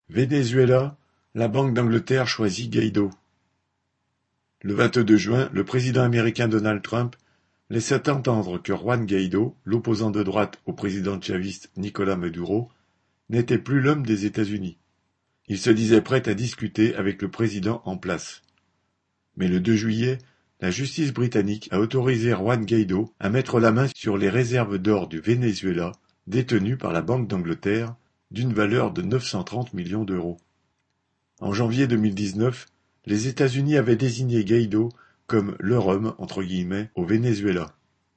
Venezuela, la Banque d'Angleterre choisit Guaidó. Le 22 juin, le président américain Donald Trump laissait entendre que Juan Guaidó, l'opposant de droite au président chaviste Nicolás Maduro, n'était plus l'homme des États-Unis. Il se disait prêt à discuter avec le président en place. Mais le 2 juillet, la justice britannique a autorisé Juan Guaidó à mettre la main sur les réserves d'or du Venezuela, détenues par la Banque d'Angleterre, d'une valeur de 930 millions d'euros. En janvier 2019, les États-Unis avaient désigné Guaidó comme leur homme entre guillemets au Venezuela.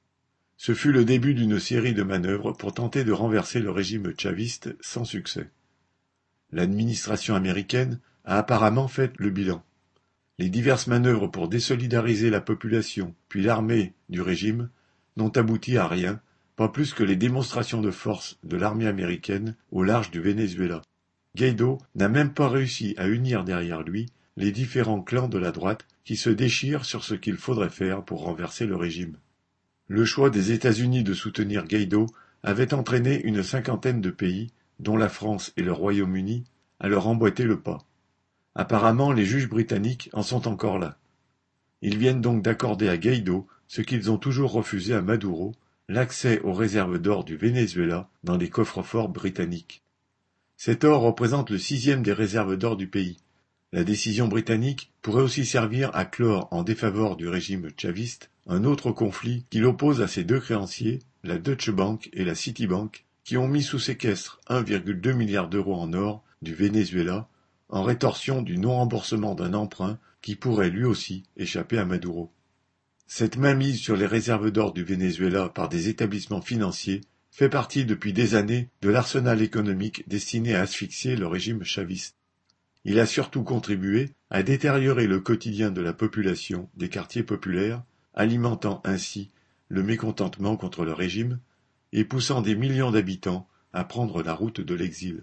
Ce fut le début d'une série de manœuvres pour tenter de renverser le régime chaviste sans succès. L'administration américaine a apparemment fait le bilan. Les diverses manœuvres pour désolidariser la population puis l'armée du régime n'ont abouti à rien, pas plus que les démonstrations de force de l'armée américaine au large du Venezuela. Guaidó n'a même pas réussi à unir derrière lui les différents clans de la droite qui se déchirent sur ce qu'il faudrait faire pour renverser le régime. Le choix des États-Unis de soutenir Guaidó avait entraîné une cinquantaine de pays, dont la France et le Royaume-Uni, à leur emboîter le pas. Apparemment, les juges britanniques en sont encore là. Ils viennent donc d'accorder à Guaidó ce qu'ils ont toujours refusé à Maduro, l'accès aux réserves d'or du Venezuela dans les coffres-forts britanniques. Cet or représente le 6e des réserves d'or du pays. La décision britannique pourrait aussi servir à clore en défaveur du régime chaviste un autre conflit qui l'oppose à ses deux créanciers, la Deutsche Bank et la Citibank, qui ont mis sous séquestre 1,2 milliard d'euros en or du Venezuela en rétorsion du non-remboursement d'un emprunt qui pourrait lui aussi échapper à Maduro. Cette mainmise sur les réserves d'or du Venezuela par des établissements financiers fait partie depuis des années de l'arsenal économique destiné à asphyxier le régime chaviste. Il a surtout contribué à détériorer le quotidien de la population des quartiers populaires, alimentant ainsi le mécontentement contre le régime et poussant des millions d'habitants à prendre la route de l'exil.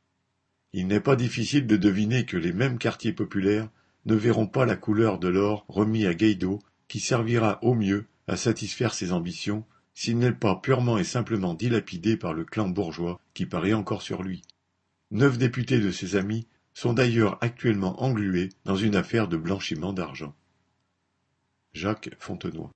Il n'est pas difficile de deviner que les mêmes quartiers populaires ne verront pas la couleur de l'or remis à Guaidó qui servira au mieux à satisfaire ses ambitions s'il n'est pas purement et simplement dilapidé par le clan bourgeois qui parie encore sur lui. 9 députés de ses amis sont d'ailleurs actuellement englués dans une affaire de blanchiment d'argent. Jacques Fontenoy.